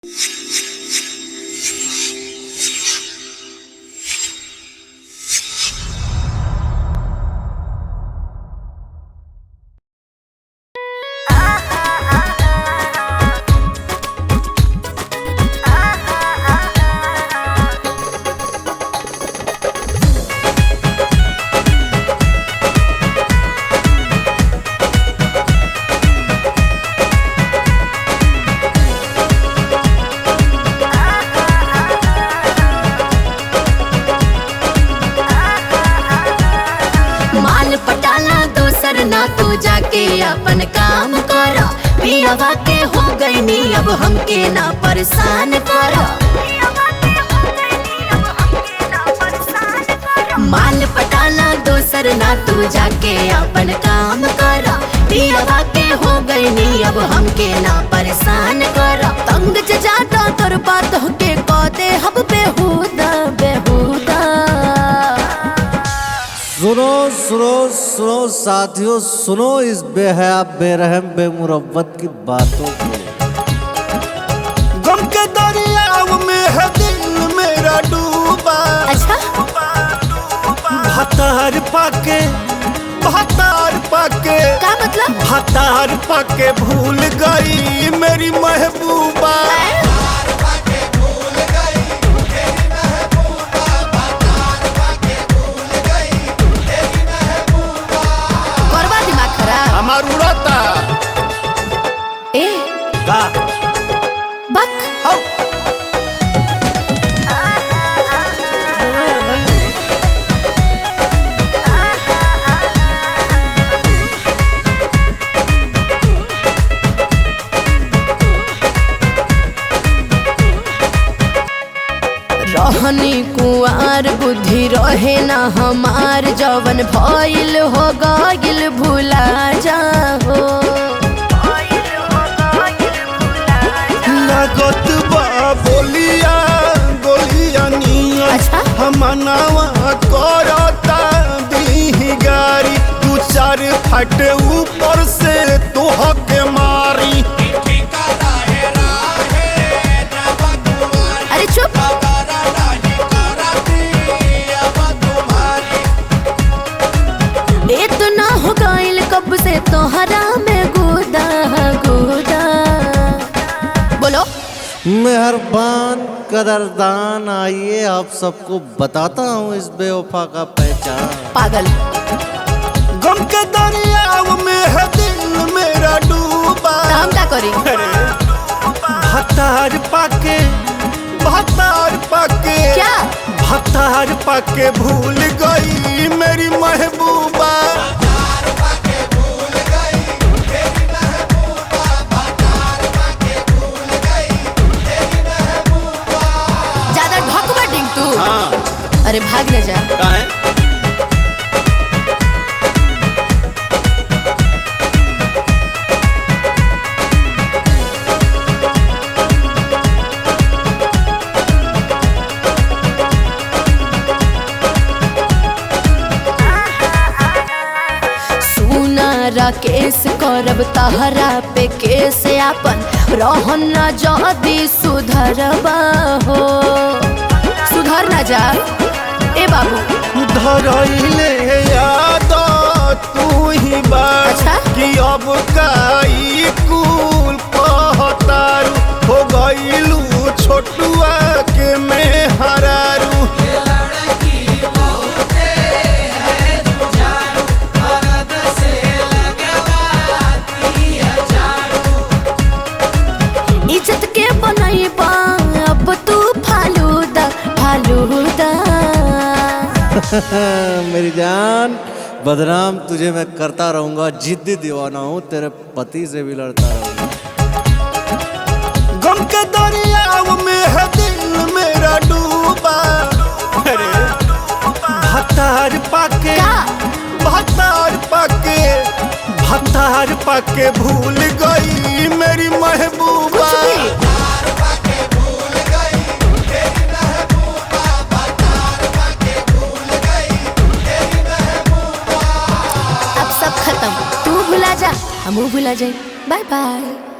माल पटाला दोसर ना तू जाके अपन काम कर। पियावा के हो गईनी अब हमके ना परेशान कर। माल पटाला दोसर ना तू जाके अपन काम कर। पियावा के हो गईनी अब हमके ना परेशान कर। तंग जाता तोर बात होके कह दे हम बेहुदा बेहुदा। सुनो सुनो सुनो साथियों, सुनो इस बेहया बेरहम बेमुरव्वत की बातों को। गम के दरिया में है दिल मेरा डूबा। अच्छा भतार पाके क्या मतलब? भतार पाके भूल गई मेरी महबूबा। करवा दिमाग खराब हमार उड़ाता ए का बक। हौ। रहनी कुआर बुद्धि रहे ना हमार। जवन भइल हो गइल भुला जाओ। लागत बा बोलिया गोलिया निया। अच्छा? हमनावा करता दी गारी। दू चार फट ऊपर से तोहके मारी। अरे चुप। ए तो ना हो गइल कब से तोहरा में गुदा गुदा। बोलो मेहरबान कदरदान, आइए आप सबको बताता हूँ इस बेवफा का पहचान। पागल। गम के दरिया में है दिल मेरा डूबा। तो हम क्या करी? भतार पाके क्या? भतार पाके भूल गई मेरी महबूबा। ज्यादा ढकवा डिंग तू। हाँ। अरे भाग न जा। काहे? राकेश करब तहरा पे केस आपन। रहन ना जदी सुधरबा हो। सुधर ना जा ए बाबू। धरइले याद तू ही बात। अच्छा? कि अब काई कुल कहतारू हो गइलू छोटुआ के में हरारू। इज्जत के बनैबा अब तू फालूदा फालूदा। मेरी जान, बदनाम तुझे मैं करता रहूंगा। जिद्दी दीवाना हूँ, तेरे पति से भी लड़ता रहूंगा। गम के दरिया में है दिल मेरा डूबा। भतार पाके क्या? भतार पाके भूल गई मेरी महबूबा। कुछ भी। अब सब खत्म। तू भुला जा, हमू भुला जाए। Bye by.